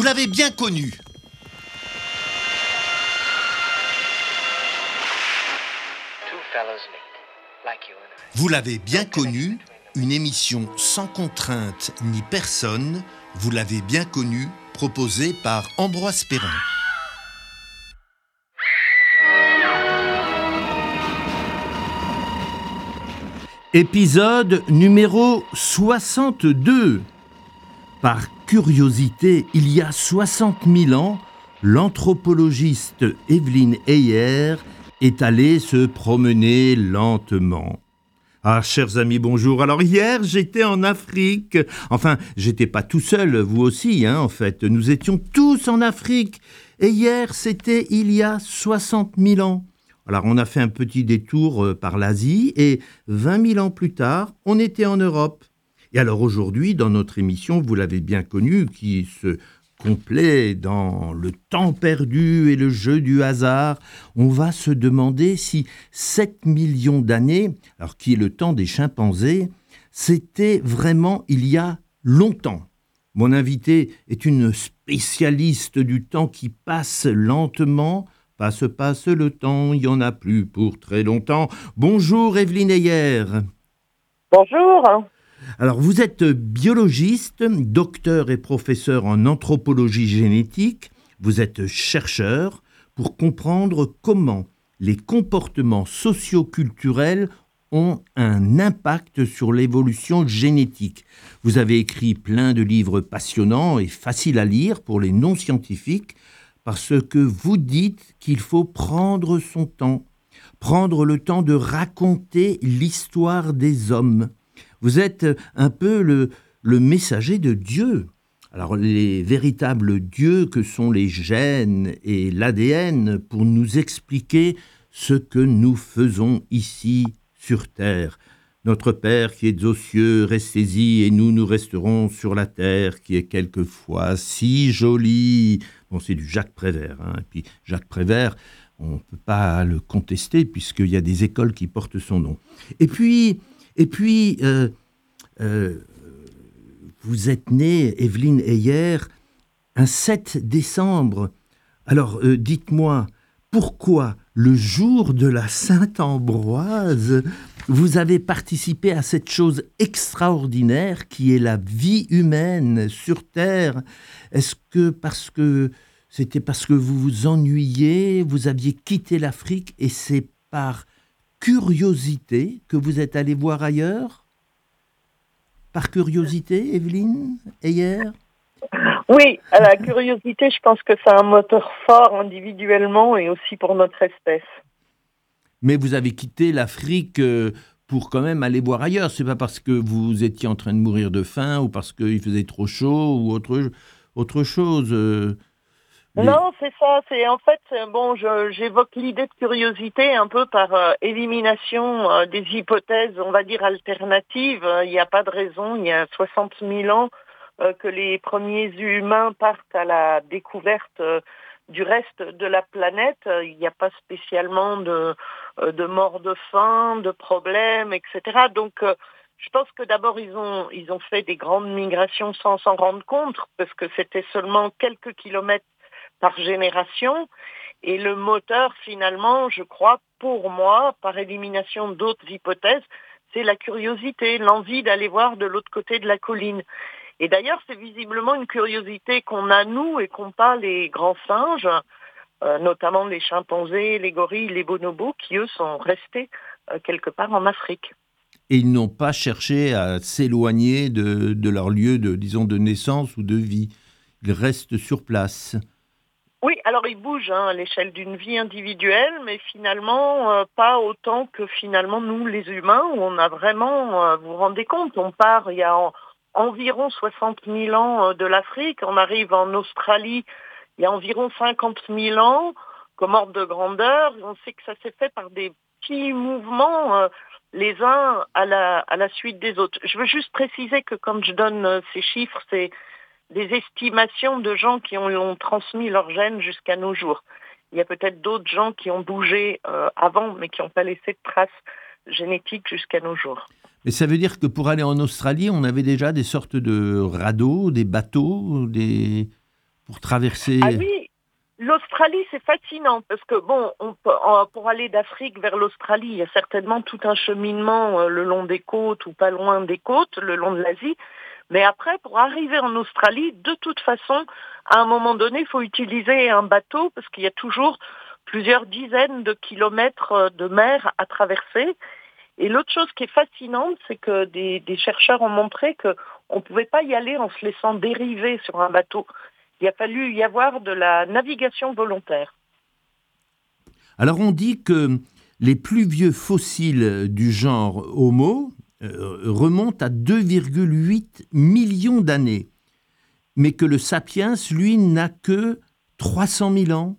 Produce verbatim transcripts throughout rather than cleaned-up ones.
Vous l'avez bien connu. Vous l'avez bien connu, une émission sans contrainte ni personne. Vous l'avez bien connu, proposée par Ambroise Perrin. Épisode numéro soixante-deux. Par curiosité, il y a soixante mille ans, l'anthropologiste Evelyn Heyer est allée se promener lentement. Ah, chers amis, bonjour. Alors hier, j'étais en Afrique. Enfin, j'étais pas tout seul, vous aussi, hein, en fait. Nous étions tous en Afrique. Et hier, c'était il y a soixante mille ans. Alors, on a fait un petit détour par l'Asie et vingt mille ans plus tard, on était en Europe. Et alors aujourd'hui, dans notre émission, vous l'avez bien connu, qui se complaît dans le temps perdu et le jeu du hasard, on va se demander si sept millions d'années, alors qui est le temps des chimpanzés, c'était vraiment il y a longtemps. Mon invitée est une spécialiste du temps qui passe lentement. Passe, passe le temps, il n'y en a plus pour très longtemps. Bonjour Evelyn Heyer. Bonjour. Alors, vous êtes biologiste, docteur et professeur en anthropologie génétique. Vous êtes chercheur pour comprendre comment les comportements socio-culturels ont un impact sur l'évolution génétique. Vous avez écrit plein de livres passionnants et faciles à lire pour les non-scientifiques parce que vous dites qu'il faut prendre son temps, prendre le temps de raconter l'histoire des hommes. Vous êtes un peu le, le messager de Dieu. Alors, les véritables dieux que sont les gènes et l'A D N pour nous expliquer ce que nous faisons ici sur Terre. Notre Père qui est aux cieux, restez-y, et nous, nous resterons sur la terre qui est quelquefois si jolie. Bon, c'est du Jacques Prévert. Hein. Et puis, Jacques Prévert, on ne peut pas le contester puisqu'il y a des écoles qui portent son nom. Et puis... Et puis, euh, euh, vous êtes née, Evelyn Heyer, un sept décembre. Alors, euh, dites-moi, pourquoi, le jour de la Sainte-Ambroise, vous avez participé à cette chose extraordinaire qui est la vie humaine sur Terre? Est-ce que parce que c'était parce que vous vous ennuyiez, vous aviez quitté l'Afrique et c'est par curiosité que vous êtes allé voir ailleurs? Par curiosité, Evelyn Heyer? Oui, à la curiosité, je pense que c'est un moteur fort individuellement et aussi pour notre espèce. Mais vous avez quitté l'Afrique pour quand même aller voir ailleurs. C'est pas parce que vous étiez en train de mourir de faim ou parce qu'il faisait trop chaud ou autre, autre chose. Les... Non, c'est ça. C'est en fait, bon, je, j'évoque l'idée de curiosité un peu par euh, élimination euh, des hypothèses, on va dire alternatives. Il n'y a pas de raison. Il y a soixante mille ans euh, que les premiers humains partent à la découverte euh, du reste de la planète. Il n'y a pas spécialement de, euh, de mort de faim, de problèmes, et cetera. Donc euh, je pense que d'abord, ils ont, ils ont fait des grandes migrations sans s'en rendre compte, parce que c'était seulement quelques kilomètres par génération, et le moteur finalement, je crois, pour moi, par élimination d'autres hypothèses, c'est la curiosité, l'envie d'aller voir de l'autre côté de la colline. Et d'ailleurs, c'est visiblement une curiosité qu'on a nous et qu'ont pas les grands singes, euh, notamment les chimpanzés, les gorilles, les bonobos, qui eux sont restés euh, quelque part en Afrique. Et ils n'ont pas cherché à s'éloigner de, de leur lieu de, disons, de naissance ou de vie. Ils restent sur place. Oui, alors ils bougent hein, à l'échelle d'une vie individuelle, mais finalement euh, pas autant que finalement nous les humains, où on a vraiment, euh, vous vous rendez compte, on part il y a en, environ soixante mille ans euh, de l'Afrique, on arrive en Australie il y a environ cinquante mille ans, comme ordre de grandeur, on sait que ça s'est fait par des petits mouvements euh, les uns à la, à la suite des autres. Je veux juste préciser que quand je donne euh, ces chiffres, c'est des estimations de gens qui ont, ont transmis leurs gènes jusqu'à nos jours. Il y a peut-être d'autres gens qui ont bougé euh, avant, mais qui n'ont pas laissé de traces génétiques jusqu'à nos jours. Mais ça veut dire que pour aller en Australie, on avait déjà des sortes de radeaux, des bateaux, des... pour traverser... Ah oui, l'Australie, c'est fascinant parce que, bon, on peut, pour aller d'Afrique vers l'Australie, il y a certainement tout un cheminement euh, le long des côtes ou pas loin des côtes, le long de l'Asie. Mais après, pour arriver en Australie, de toute façon, à un moment donné, il faut utiliser un bateau parce qu'il y a toujours plusieurs dizaines de kilomètres de mer à traverser. Et l'autre chose qui est fascinante, c'est que des, des chercheurs ont montré qu'on ne pouvait pas y aller en se laissant dériver sur un bateau. Il a fallu y avoir de la navigation volontaire. Alors on dit que les plus vieux fossiles du genre Homo euh, remontent à deux virgule huit millions d'années, mais que le sapiens, lui, n'a que trois cent mille ans.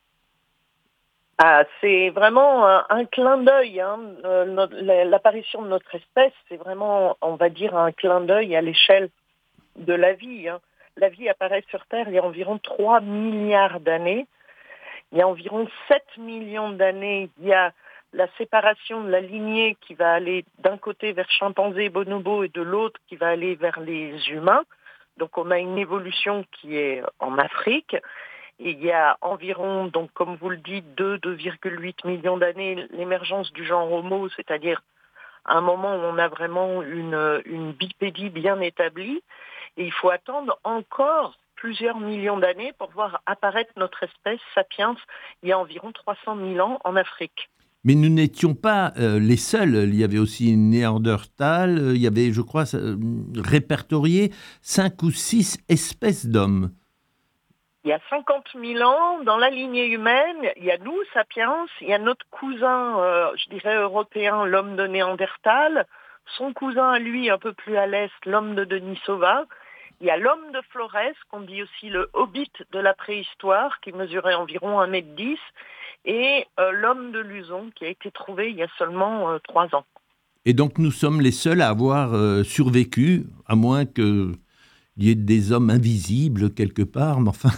Ah, c'est vraiment un, un clin d'œil. Hein. Euh, notre, l'apparition de notre espèce, c'est vraiment, on va dire, un clin d'œil à l'échelle de la vie. Hein. La vie apparaît sur Terre il y a environ trois milliards d'années. Il y a environ sept millions d'années, il y a la séparation de la lignée qui va aller d'un côté vers chimpanzés, bonobos et de l'autre qui va aller vers les humains. Donc on a une évolution qui est en Afrique. Et il y a environ, donc comme vous le dites, deux, deux virgule huit millions d'années, l'émergence du genre Homo, c'est-à-dire un moment où on a vraiment une, une bipédie bien établie. Et il faut attendre encore plusieurs millions d'années pour voir apparaître notre espèce, Sapiens, il y a environ trois cent mille ans en Afrique. Mais nous n'étions pas euh, les seuls. Il y avait aussi Néandertal, il y avait, je crois, euh, répertorié cinq ou six espèces d'hommes. Il y a cinquante mille ans, dans la lignée humaine, il y a nous, Sapiens, il y a notre cousin, euh, je dirais européen, l'homme de Néandertal, son cousin à lui, un peu plus à l'est, l'homme de Denisova. Il y a l'homme de Flores, qu'on dit aussi le hobbit de la préhistoire, qui mesurait environ un mètre dix, et euh, l'homme de Luzon, qui a été trouvé il y a seulement euh, trois ans. Et donc nous sommes les seuls à avoir euh, survécu, à moins que... il y ait des hommes invisibles quelque part, mais enfin...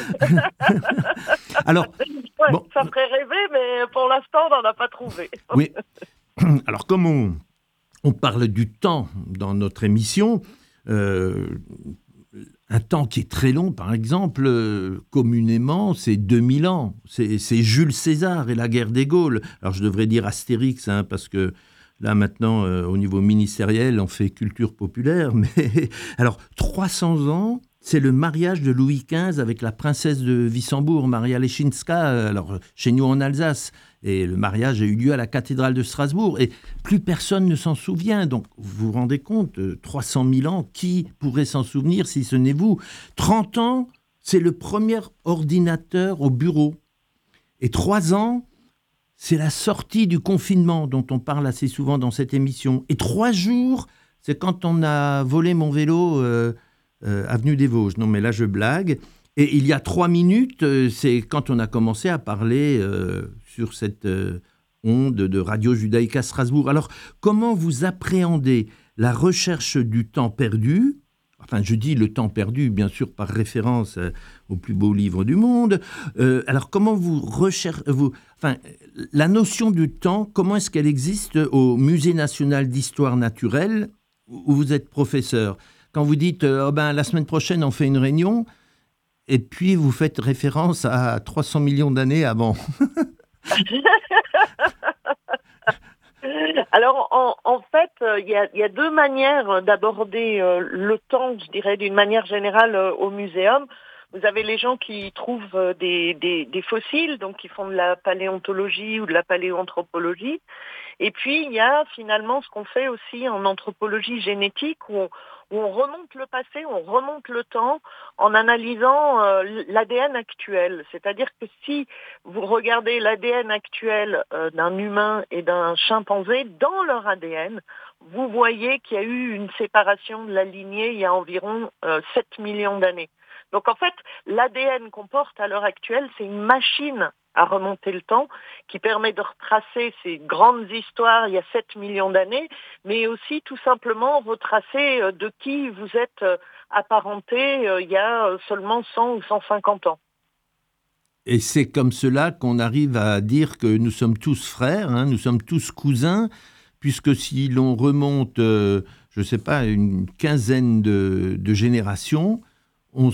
Alors, ouais, bon, ça ferait rêver, mais pour l'instant, on n'en a pas trouvé. Oui. Alors, comme on, on parle du temps dans notre émission, euh, un temps qui est très long, par exemple, euh, communément, c'est deux mille ans. C'est, c'est Jules César et la guerre des Gaules. Alors, je devrais dire Astérix, hein, parce que là, maintenant, euh, au niveau ministériel, on fait culture populaire. Mais alors, trois cents ans, c'est le mariage de Louis quinze avec la princesse de Wissembourg, Maria Leschinska, alors, chez nous en Alsace. Et le mariage a eu lieu à la cathédrale de Strasbourg. Et plus personne ne s'en souvient. Donc, vous vous rendez compte, trois cent mille ans, qui pourrait s'en souvenir si ce n'est vous ? trente ans, c'est le premier ordinateur au bureau. Et trois ans, c'est la sortie du confinement dont on parle assez souvent dans cette émission. Et trois jours, c'est quand on a volé mon vélo euh, euh, avenue des Vosges. Non, mais là, je blague. Et il y a trois minutes, euh, c'est quand on a commencé à parler euh, sur cette euh, onde de Radio Judaïka Strasbourg. Alors, comment vous appréhendez la recherche du temps perdu ? Enfin, je dis le temps perdu, bien sûr, par référence euh, au plus beau livre du monde. Euh, alors, comment vous recherchez... Vous, enfin, la notion du temps, comment est-ce qu'elle existe au Musée national d'histoire naturelle, où vous êtes professeur ? Quand vous dites, euh, oh ben, la semaine prochaine, on fait une réunion, et puis vous faites référence à trois cents millions d'années avant. Alors, en, en fait, il euh, y, y a deux manières d'aborder euh, le temps, je dirais, d'une manière générale euh, au muséum. Vous avez les gens qui trouvent euh, des, des, des fossiles, donc qui font de la paléontologie ou de la paléoanthropologie. Et puis, il y a finalement ce qu'on fait aussi en anthropologie génétique, où on, où on remonte le passé, on remonte le temps en analysant euh, l'A D N actuel. C'est-à-dire que si vous regardez l'A D N actuel euh, d'un humain et d'un chimpanzé, dans leur A D N, vous voyez qu'il y a eu une séparation de la lignée il y a environ euh, sept millions d'années. Donc en fait, l'A D N qu'on porte à l'heure actuelle, c'est une machine à remonter le temps, qui permet de retracer ces grandes histoires il y a sept millions d'années, mais aussi tout simplement retracer de qui vous êtes apparenté il y a seulement cent ou cent cinquante ans. Et c'est comme cela qu'on arrive à dire que nous sommes tous frères, hein, nous sommes tous cousins, puisque si l'on remonte, euh, je ne sais pas, une quinzaine de, de générations, on,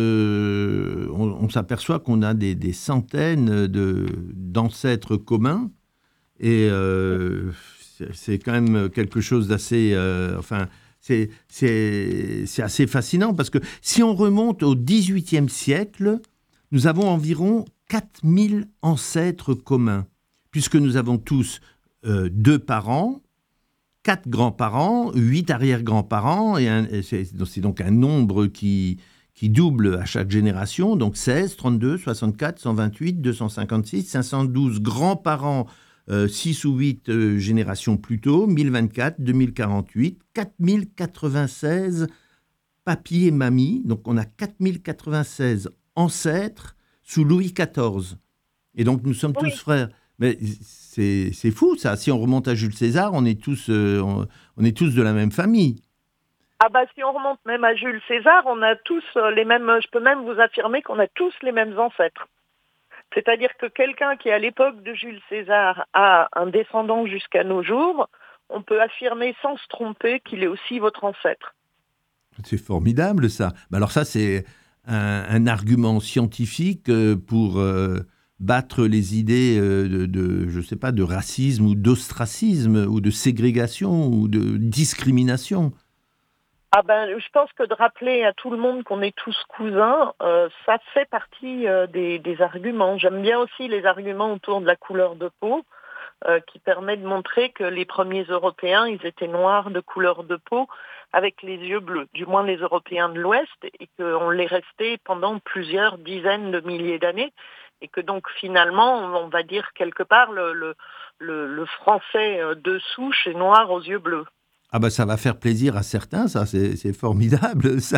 se, on, on s'aperçoit qu'on a des, des centaines de, d'ancêtres communs. Et euh, c'est, c'est quand même quelque chose d'assez... Euh, enfin, c'est, c'est, c'est assez fascinant parce que si on remonte au dix-huitième siècle, nous avons environ quatre mille ancêtres communs, puisque nous avons tous euh, deux parents, quatre grands-parents, huit arrière-grands-parents, et, un, et c'est, c'est donc un nombre qui, qui double à chaque génération, donc seize, trente-deux, soixante-quatre, cent vingt-huit, deux cent cinquante-six, cinq cent douze grands-parents, euh, six ou huit euh, générations plus tôt, mille vingt-quatre, deux mille quarante-huit, quatre mille quatre-vingt-seize papis et mamies, donc on a quatre mille quatre-vingt-seize ancêtres sous Louis quatorze. Et donc nous sommes tous Oui. frères. Mais c'est, c'est fou ça, si on remonte à Jules César, on est tous, euh, on, on est tous de la même famille. Ah bah si on remonte même à Jules César, on a tous les mêmes, je peux même vous affirmer qu'on a tous les mêmes ancêtres. C'est-à-dire que quelqu'un qui à l'époque de Jules César a un descendant jusqu'à nos jours, on peut affirmer sans se tromper qu'il est aussi votre ancêtre. C'est formidable ça. Mais alors ça c'est un, un argument scientifique pour euh, battre les idées de, de, je sais pas, de racisme ou d'ostracisme ou de ségrégation ou de discrimination. Ah ben, je pense que de rappeler à tout le monde qu'on est tous cousins, euh, ça fait partie euh, des, des arguments. J'aime bien aussi les arguments autour de la couleur de peau, euh, qui permet de montrer que les premiers Européens, ils étaient noirs de couleur de peau avec les yeux bleus, du moins les Européens de l'Ouest, et qu'on l'est resté pendant plusieurs dizaines de milliers d'années, et que donc finalement, on va dire quelque part, le, le, le, le français de souche est noir aux yeux bleus. Ah ben ça va faire plaisir à certains, ça c'est, c'est formidable ça.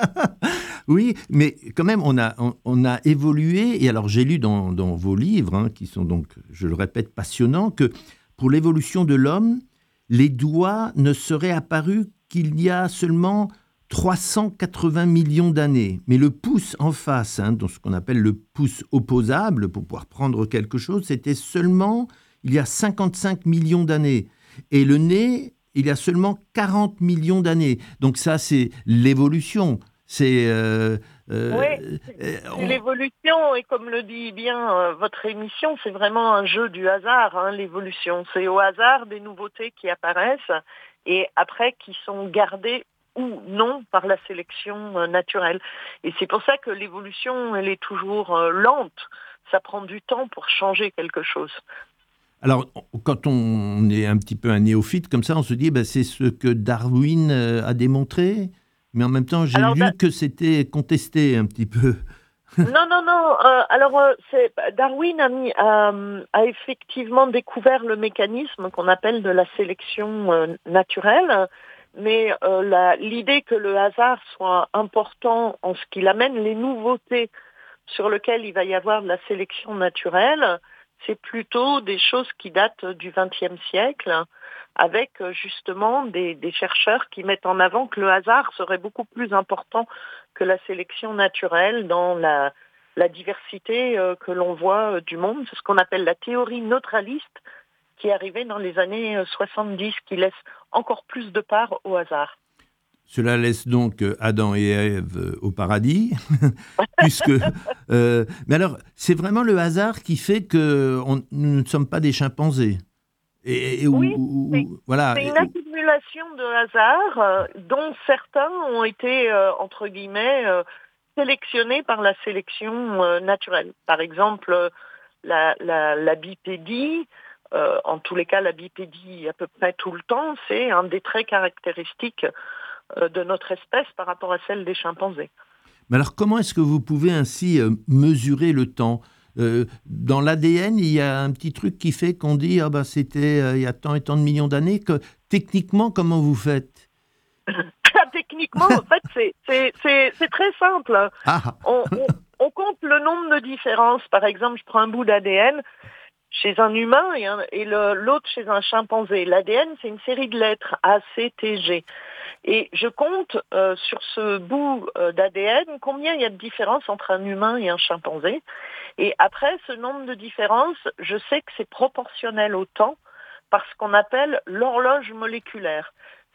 Oui, mais quand même on a, on, on a évolué, et alors j'ai lu dans, dans vos livres, hein, qui sont donc, je le répète, passionnants, que pour l'évolution de l'homme, les doigts ne seraient apparus qu'il y a seulement trois cent quatre-vingts millions d'années. Mais le pouce en face, hein, dans ce qu'on appelle le pouce opposable, pour pouvoir prendre quelque chose, c'était seulement il y a cinquante-cinq millions d'années. Et le nez, il y a seulement quarante millions d'années. Donc ça, c'est l'évolution. C'est, euh, euh, oui, c'est, c'est on... l'évolution, et comme le dit bien euh, votre émission, c'est vraiment un jeu du hasard, hein, l'évolution. C'est au hasard des nouveautés qui apparaissent et après qui sont gardées ou non par la sélection euh, naturelle. Et c'est pour ça que l'évolution, elle est toujours euh, lente. Ça prend du temps pour changer quelque chose. Alors, quand on est un petit peu un néophyte comme ça, on se dit ben, c'est ce que Darwin a démontré, mais en même temps, j'ai alors, lu da- que c'était contesté un petit peu. Non, non, non. Euh, alors, euh, c'est, Darwin a, mis, euh, a effectivement découvert le mécanisme qu'on appelle de la sélection euh, naturelle, mais euh, la, l'idée que le hasard soit important en ce qu'il amène les nouveautés sur lesquelles il va y avoir de la sélection naturelle, c'est plutôt des choses qui datent du vingtième siècle, avec justement des, des chercheurs qui mettent en avant que le hasard serait beaucoup plus important que la sélection naturelle dans la, la diversité que l'on voit du monde. C'est ce qu'on appelle la théorie neutraliste, qui est arrivée dans les années soixante-dix, qui laisse encore plus de part au hasard. Cela laisse donc Adam et Ève au paradis, puisque... Euh, mais alors, c'est vraiment le hasard qui fait que on, nous ne sommes pas des chimpanzés. Et, et où, oui, où, c'est, voilà. c'est une accumulation de hasards euh, dont certains ont été, euh, entre guillemets, euh, sélectionnés par la sélection euh, naturelle. Par exemple, la, la, la bipédie, euh, en tous les cas la bipédie à peu près tout le temps, c'est un des traits caractéristiques de notre espèce par rapport à celle des chimpanzés. Mais alors, comment est-ce que vous pouvez ainsi euh, mesurer le temps ? euh, Dans l'A D N, il y a un petit truc qui fait qu'on dit ah ben, c'était euh, il y a tant et tant de millions d'années. Que, techniquement, comment vous faites ? Techniquement, en fait, c'est, c'est, c'est, c'est très simple. Ah. On, on, on compte le nombre de différences. Par exemple, je prends un bout d'A D N chez un humain et, un, et le, l'autre chez un chimpanzé. L'A D N, c'est une série de lettres, A, C, T, G. Et je compte euh, sur ce bout euh, d'A D N combien il y a de différences entre un humain et un chimpanzé. Et après, ce nombre de différences, je sais que c'est proportionnel au temps par ce qu'on appelle l'horloge moléculaire.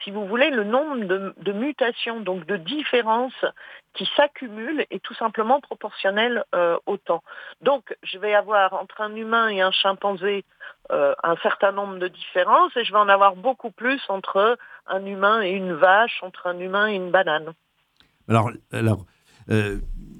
si vous voulez, le nombre de, de mutations, donc de différences qui s'accumulent est tout simplement proportionnel euh, au temps. Donc, je vais avoir entre un humain et un chimpanzé euh, un certain nombre de différences et je vais en avoir beaucoup plus entre un humain et une vache, entre un humain et une banane. Alors, alors euh,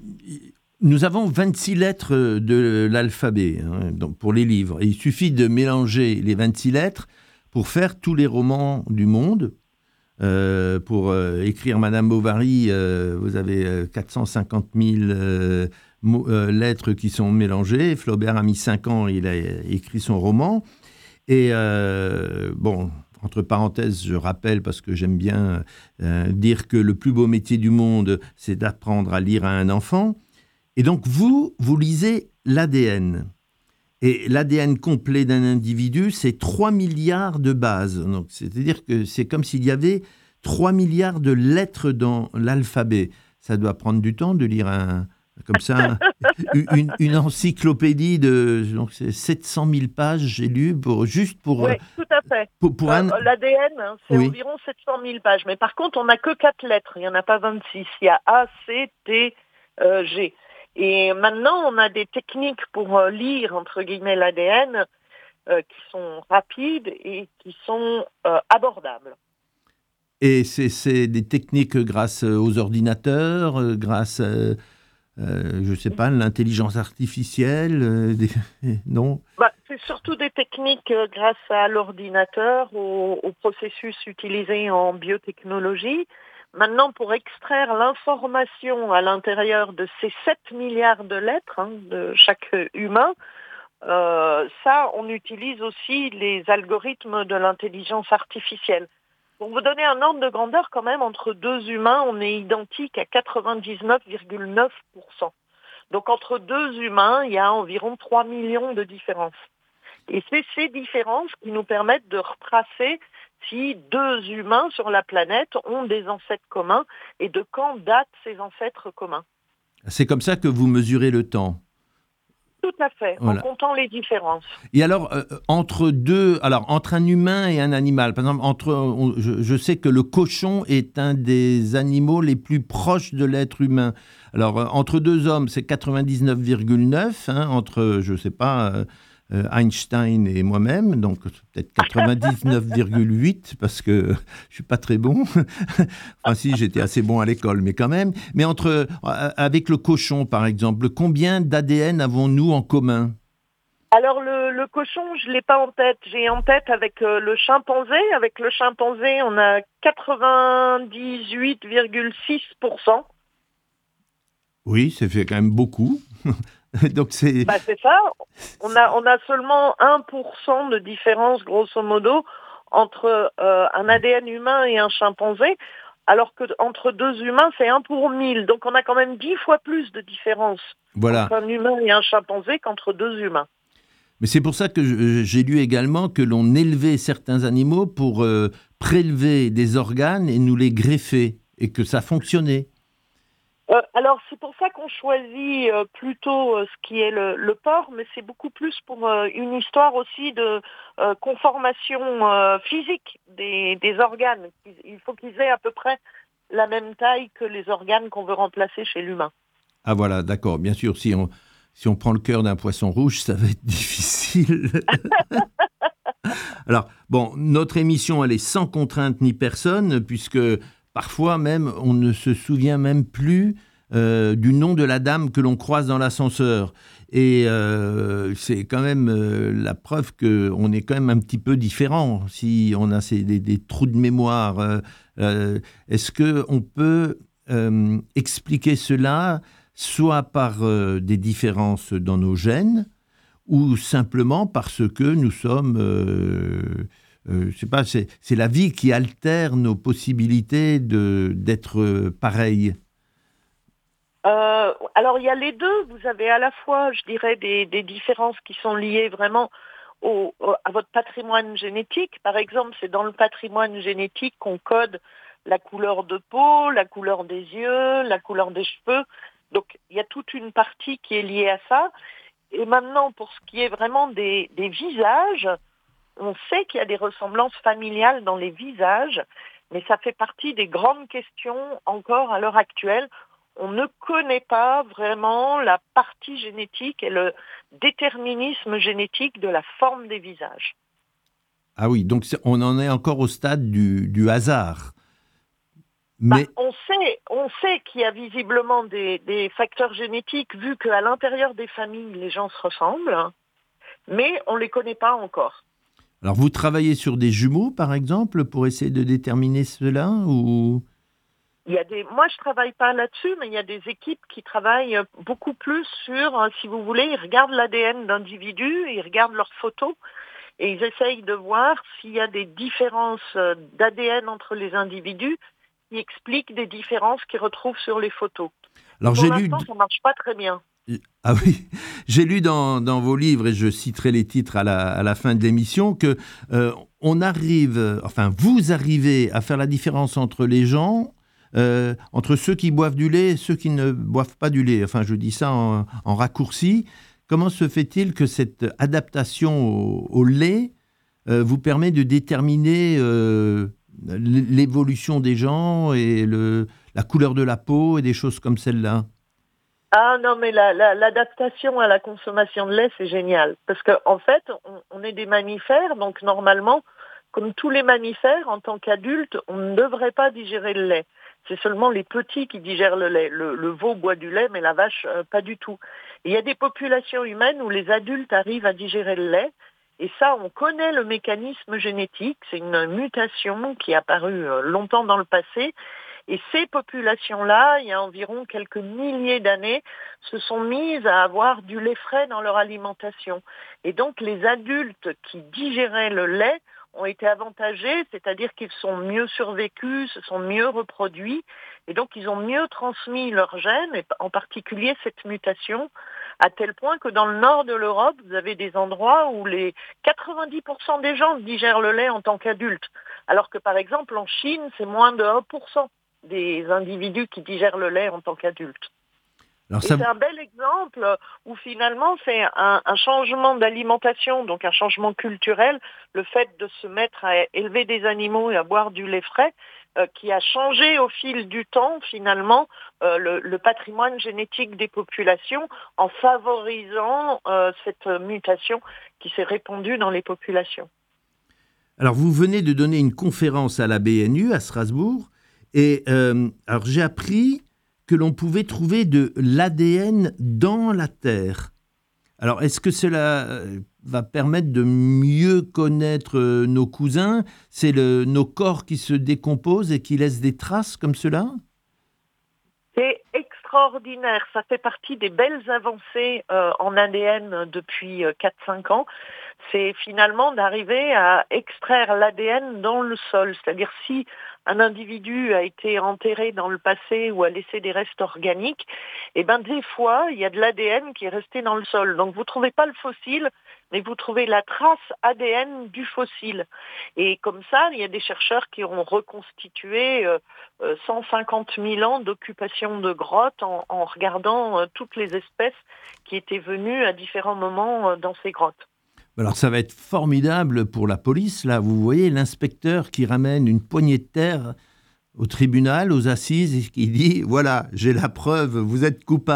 nous avons vingt-six lettres de l'alphabet hein, donc pour les livres. Et il suffit de mélanger les vingt-six lettres pour faire tous les romans du monde. Euh, pour euh, écrire Madame Bovary, euh, vous avez euh, quatre cent cinquante mille euh, mots, euh, lettres qui sont mélangées. Flaubert a mis cinq ans, il a écrit son roman. Et euh, bon, entre parenthèses, je rappelle, parce que j'aime bien euh, dire que le plus beau métier du monde, c'est d'apprendre à lire à un enfant. Et donc vous, vous lisez l'A D N. Et l'A D N complet d'un individu, c'est trois milliards de bases. Donc, c'est-à-dire que c'est comme s'il y avait trois milliards de lettres dans l'alphabet. Ça doit prendre du temps de lire un, comme ça, une, une encyclopédie de donc c'est sept cent mille pages, j'ai lu, pour, juste pour... Oui, tout à fait. Pour, pour un... euh, L'A D N, hein, c'est oui. environ sept cent mille pages. Mais par contre, on n'a que quatre lettres. Il n'y en a pas vingt-six. Il y a A, C, T, euh, G. Et maintenant, on a des techniques pour euh, lire, entre guillemets, l'A D N euh, qui sont rapides et qui sont euh, abordables. Et c'est, c'est des techniques grâce aux ordinateurs, euh, grâce, à, euh, je ne sais pas, l'intelligence artificielle, euh, des... non bah, c'est surtout des techniques euh, grâce à l'ordinateur, au, au processus utilisé en biotechnologie. Maintenant, pour extraire l'information à l'intérieur de ces sept milliards de lettres hein, de chaque humain, euh, ça, on utilise aussi les algorithmes de l'intelligence artificielle. Pour vous donner un ordre de grandeur, quand même, entre deux humains, on est identique à quatre-vingt-dix-neuf virgule neuf pour cent. Donc, entre deux humains, il y a environ trois millions de différences. Et c'est ces différences qui nous permettent de retracer si deux humains sur la planète ont des ancêtres communs et de quand datent ces ancêtres communs. C'est comme ça que vous mesurez le temps. Tout à fait, voilà. En comptant les différences. Et alors, euh, entre deux, alors entre un humain et un animal, par exemple, entre, on, je, je sais que le cochon est un des animaux les plus proches de l'être humain. Alors, euh, entre deux hommes, c'est quatre-vingt-dix-neuf virgule neuf, hein, entre, je ne sais pas, euh, euh, Einstein et moi-même, donc peut-être quatre-vingt-dix-neuf virgule huit, parce que je ne suis pas très bon. Enfin, si, j'étais assez bon à l'école, mais quand même. Mais entre, euh, avec le cochon, par exemple, combien d'A D N avons-nous en commun ? Alors, le, le cochon, je ne l'ai pas en tête. J'ai en tête avec euh, le chimpanzé. Avec le chimpanzé, on a quatre-vingt-dix-huit virgule six pour cent. Oui, ça fait quand même beaucoup. Donc c'est... Bah, c'est ça. On a, on a seulement un pour cent de différence, grosso modo, entre euh, un A D N humain et un chimpanzé, alors qu'entre deux humains, c'est un pour mille. Donc on a quand même dix fois plus de différence voilà. entre un humain et un chimpanzé qu'entre deux humains. Mais c'est pour ça que je, j'ai lu également que l'on élevait certains animaux pour euh, prélever des organes et nous les greffer, et que ça fonctionnait. Euh, alors, c'est pour ça qu'on choisit euh, plutôt euh, ce qui est le, le porc, mais c'est beaucoup plus pour euh, une histoire aussi de euh, conformation euh, physique des, des organes. Il faut qu'ils aient à peu près la même taille que les organes qu'on veut remplacer chez l'humain. Ah voilà, d'accord. Bien sûr, si on, si on prend le cœur d'un poisson rouge, ça va être difficile. Alors, bon, notre émission, elle est sans contrainte ni personne, puisque... Parfois même, on ne se souvient même plus euh, du nom de la dame que l'on croise dans l'ascenseur. Et euh, c'est quand même euh, la preuve qu'on est quand même un petit peu différent si on a ces, des, des trous de mémoire. Euh, euh, est-ce qu'on peut euh, expliquer cela soit par euh, des différences dans nos gènes ou simplement parce que nous sommes... Euh, Euh, je sais pas, c'est, c'est la vie qui altère nos possibilités de, d'être euh, pareils. Euh, alors il y a les deux. Vous avez à la fois, je dirais, des, des différences qui sont liées vraiment au, au, à votre patrimoine génétique. Par exemple, c'est dans le patrimoine génétique qu'on code la couleur de peau, la couleur des yeux, la couleur des cheveux. Donc il y a toute une partie qui est liée à ça. Et maintenant, pour ce qui est vraiment des, des visages, on sait qu'il y a des ressemblances familiales dans les visages, mais ça fait partie des grandes questions encore à l'heure actuelle. On ne connaît pas vraiment la partie génétique et le déterminisme génétique de la forme des visages. Ah oui, donc on en est encore au stade du, du hasard. Mais... Bah, on sait, on sait qu'il y a visiblement des, des facteurs génétiques, vu qu'à l'intérieur des familles, les gens se ressemblent, mais on ne les connaît pas encore. Alors, vous travaillez sur des jumeaux, par exemple, pour essayer de déterminer cela ou... Il y a des, moi, je ne travaille pas là-dessus, mais il y a des équipes qui travaillent beaucoup plus sur, si vous voulez, ils regardent l'A D N d'individus, ils regardent leurs photos, et ils essayent de voir s'il y a des différences d'A D N entre les individus qui expliquent des différences qu'ils retrouvent sur les photos. Alors, Pour j'ai l'instant, lu... ça ne marche pas très bien. Ah oui, j'ai lu dans, dans vos livres, et je citerai les titres à la, à la fin de l'émission, que euh, on arrive, enfin, vous arrivez à faire la différence entre les gens, euh, entre ceux qui boivent du lait et ceux qui ne boivent pas du lait. Enfin, je dis ça en, en raccourci. Comment se fait-il que cette adaptation au, au lait euh, vous permet de déterminer euh, l'évolution des gens et le, la couleur de la peau et des choses comme celle-là? Ah non, mais la, la, l'adaptation à la consommation de lait, c'est génial. Parce qu'en en fait, on, on est des mammifères, donc normalement, comme tous les mammifères, en tant qu'adultes, on ne devrait pas digérer le lait. C'est seulement les petits qui digèrent le lait. Le, le veau boit du lait, mais la vache, euh, pas du tout. Et il y a des populations humaines où les adultes arrivent à digérer le lait. Et ça, on connaît le mécanisme génétique. C'est une mutation qui est apparue longtemps dans le passé. Et ces populations-là, il y a environ quelques milliers d'années, se sont mises à avoir du lait frais dans leur alimentation. Et donc, les adultes qui digéraient le lait ont été avantagés, c'est-à-dire qu'ils sont mieux survécus, se sont mieux reproduits, et donc ils ont mieux transmis leurs gènes, et en particulier cette mutation, à tel point que dans le nord de l'Europe, vous avez des endroits où les quatre-vingt-dix pour cent des gens digèrent le lait en tant qu'adultes, alors que par exemple en Chine, c'est moins de un pour cent des individus qui digèrent le lait en tant qu'adultes. Alors, ça... Et c'est un bel exemple où finalement c'est un, un changement d'alimentation, donc un changement culturel, le fait de se mettre à élever des animaux et à boire du lait frais, euh, qui a changé au fil du temps finalement euh, le, le patrimoine génétique des populations en favorisant euh, cette mutation qui s'est répandue dans les populations. Alors vous venez de donner une conférence à la B N U à Strasbourg et euh, alors j'ai appris que l'on pouvait trouver de l'A D N dans la Terre. Alors, est-ce que cela va permettre de mieux connaître nos cousins? C'est le, nos corps qui se décomposent et qui laissent des traces comme cela? C'est extraordinaire. Ça fait partie des belles avancées euh, en A D N depuis euh, quatre à cinq ans. C'est finalement d'arriver à extraire l'A D N dans le sol. C'est-à-dire si un individu a été enterré dans le passé ou a laissé des restes organiques, eh ben des fois, il y a de l'A D N qui est resté dans le sol. Donc vous ne trouvez pas le fossile, mais vous trouvez la trace A D N du fossile. Et comme ça, il y a des chercheurs qui ont reconstitué euh, cent cinquante mille ans d'occupation de grottes en, en regardant euh, toutes les espèces qui étaient venues à différents moments euh, dans ces grottes. Alors ça va être formidable pour la police, là. Vous voyez l'inspecteur qui ramène une poignée de terre au tribunal, aux assises, et qui dit « Voilà, j'ai la preuve, vous êtes coupable ».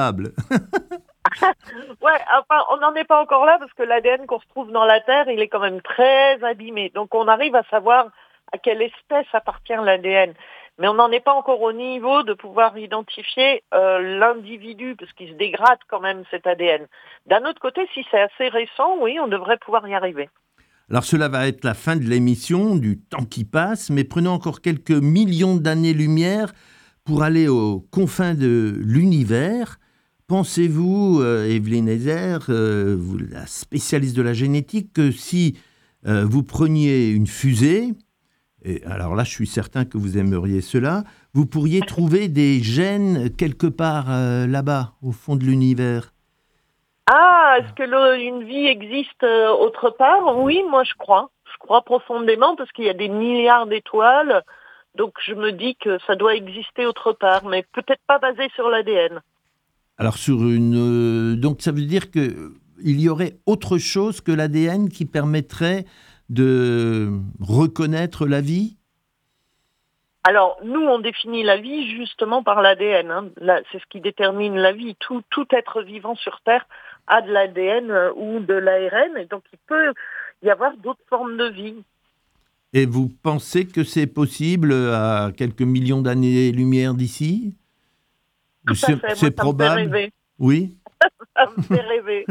Ouais, enfin, on n'en est pas encore là parce que l'A D N qu'on retrouve dans la terre, il est quand même très abîmé. Donc on arrive à savoir à quelle espèce appartient l'A D N. Mais on n'en est pas encore au niveau de pouvoir identifier euh, l'individu, parce qu'il se dégrade quand même cet A D N. D'un autre côté, si c'est assez récent, oui, on devrait pouvoir y arriver. Alors cela va être la fin de l'émission, du temps qui passe, mais prenons encore quelques millions d'années-lumière pour aller aux confins de l'univers. Pensez-vous, euh, Evelyne Heiser, euh, vous, la spécialiste de la génétique, que si euh, vous preniez une fusée, et alors là je suis certain que vous aimeriez cela, vous pourriez trouver des gènes quelque part euh, là-bas, au fond de l'univers? Ah, est-ce que le, une vie existe euh, autre part? Oui, moi je crois. Je crois profondément parce qu'il y a des milliards d'étoiles, donc je me dis que ça doit exister autre part, mais peut-être pas basé sur l'A D N. Alors sur une, euh, donc ça veut dire que il y aurait autre chose que l'A D N qui permettrait de reconnaître la vie? Alors, nous, on définit la vie justement par l'A D N. Hein. Là, c'est ce qui détermine la vie. Tout, tout être vivant sur Terre a de l'A D N ou de l'A R N, et donc il peut y avoir d'autres formes de vie. Et vous pensez que c'est possible à quelques millions d'années-lumière d'ici? Tout c'est, à fait. c'est Moi, probable. Ça me fait rêver. Oui. Ça me fait rêver.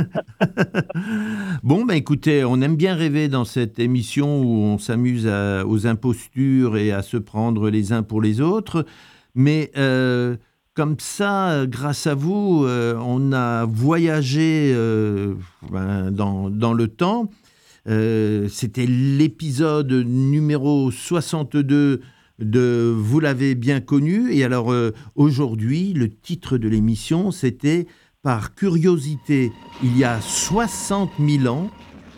Bon, ben écoutez, on aime bien rêver dans cette émission où on s'amuse à, aux impostures et à se prendre les uns pour les autres. Mais euh, comme ça, grâce à vous, euh, on a voyagé euh, ben, dans, dans le temps. Euh, c'était l'épisode numéro soixante-deux de Vous l'avez bien connu. Et alors euh, aujourd'hui, le titre de l'émission, c'était Par curiosité, il y a soixante mille ans,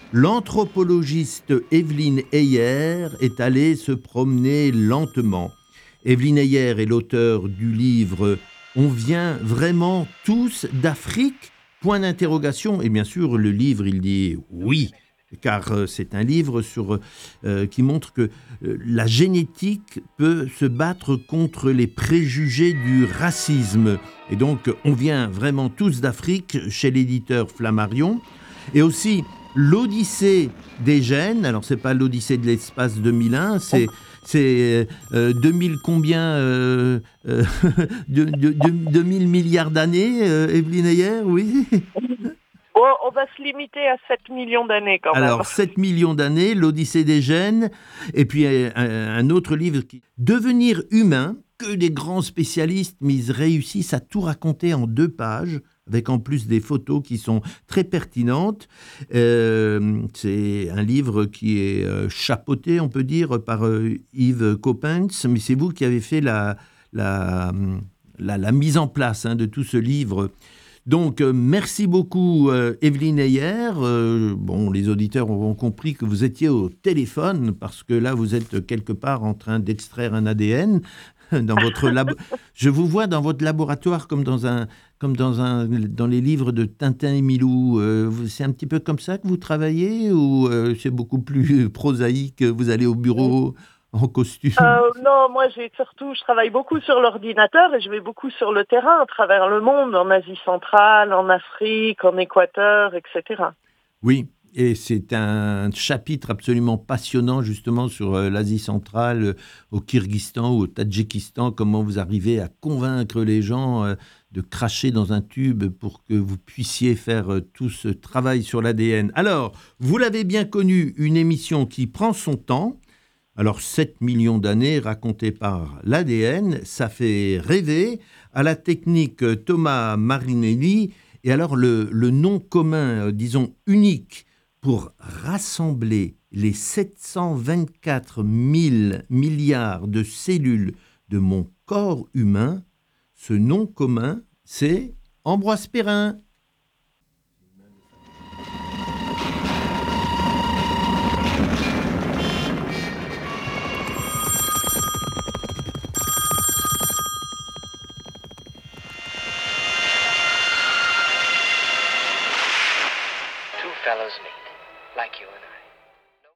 l'anthropologiste Evelyne Heyer est allée se promener lentement. Evelyne Heyer est l'auteur du livre « On vient vraiment tous d'Afrique ?» Point d'interrogation. Et bien sûr, le livre, il dit oui, car euh, c'est un livre sur, euh, qui montre que euh, la génétique peut se battre contre les préjugés du racisme. Et donc, on vient vraiment tous d'Afrique, chez l'éditeur Flammarion. Et aussi, l'Odyssée des gènes, alors c'est pas l'Odyssée de l'espace deux mille un, c'est, c'est euh, deux mille combien euh, euh, de, de, de, deux mille milliards d'années, euh, Evelyne Heyer, oui. Bon, on va se limiter à sept millions d'années quand même. Alors, sept millions d'années, l'Odyssée des gènes, et puis un, un autre livre qui... Devenir humain, que des grands spécialistes, mais ils réussissent à tout raconter en deux pages, avec en plus des photos qui sont très pertinentes. Euh, c'est un livre qui est euh, chapeauté, on peut dire, par euh, Yves Coppens, mais c'est vous qui avez fait la, la, la, la mise en place hein, de tout ce livre. Donc, euh, merci beaucoup, euh, Evelyne Heyer. Euh, bon, les auditeurs auront compris que vous étiez au téléphone, parce que là, vous êtes quelque part en train d'extraire un A D N. Dans votre labo... Je vous vois dans votre laboratoire comme dans, un, comme dans, un, dans les livres de Tintin et Milou. Euh, c'est un petit peu comme ça que vous travaillez ou euh, c'est beaucoup plus prosaïque, vous allez au bureau en costume? euh, Non, moi j'ai surtout, je travaille beaucoup sur l'ordinateur et je vais beaucoup sur le terrain à travers le monde, en Asie centrale, en Afrique, en Équateur, et cetera. Oui. Et c'est un chapitre absolument passionnant justement sur euh, l'Asie centrale, euh, au Kyrgyzstan ou au Tadjikistan, comment vous arrivez à convaincre les gens euh, de cracher dans un tube pour que vous puissiez faire euh, tout ce travail sur l'A D N. Alors, vous l'avez bien connu, une émission qui prend son temps. Alors, sept millions d'années racontées par l'A D N, ça fait rêver. À la technique, Thomas Marinelli. Et alors, le, le nom commun, euh, disons unique, pour rassembler les sept cent vingt-quatre mille milliards de cellules de mon corps humain, ce nom commun, c'est Ambroise Perrin.